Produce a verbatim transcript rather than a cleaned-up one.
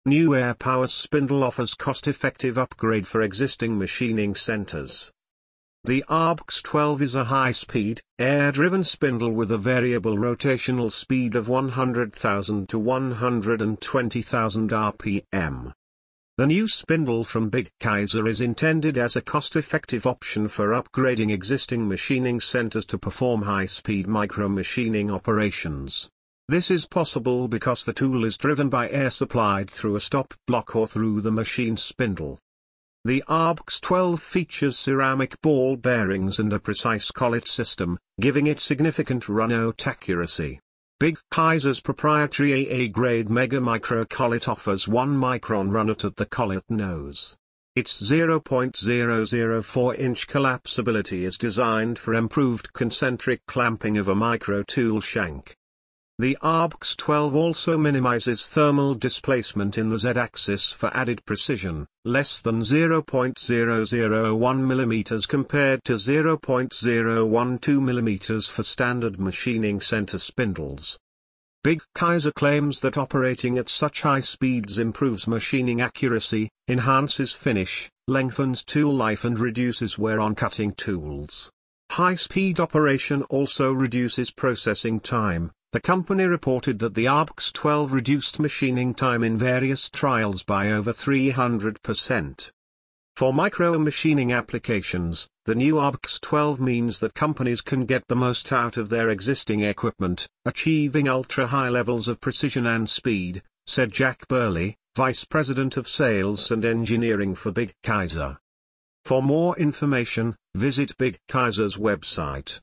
New Air Power Spindle offers cost-effective upgrade for existing machining centers. The A R B X twelve is a high-speed, air-driven spindle with a variable rotational speed of one hundred thousand to one hundred twenty thousand R P M. The new spindle from Big Kaiser is intended as a cost-effective option for upgrading existing machining centers to perform high-speed micro-machining operations. This is possible because the tool is driven by air supplied through a stop block or through the machine spindle. The A R B X twelve features ceramic ball bearings and a precise collet system, giving it significant run-out accuracy. Big Kaiser's proprietary A A-grade Mega Micro collet offers one micron run-out at the collet nose. Its zero point zero zero four inch collapsibility is designed for improved concentric clamping of a micro tool shank. The A R B X twelve also minimizes thermal displacement in the Z-axis for added precision, less than zero point zero zero one millimeters compared to zero point zero one two millimeters for standard machining center spindles. Big Kaiser claims that operating at such high speeds improves machining accuracy, enhances finish, lengthens tool life and reduces wear on cutting tools. High-speed operation also reduces processing time. The company reported that the A R B X twelve reduced machining time in various trials by over three hundred percent. For micro-machining applications, the new A R B X twelve means that companies can get the most out of their existing equipment, achieving ultra-high levels of precision and speed, said Jack Burley, Vice President of Sales and Engineering for Big Kaiser. For more information, visit Big Kaiser's website.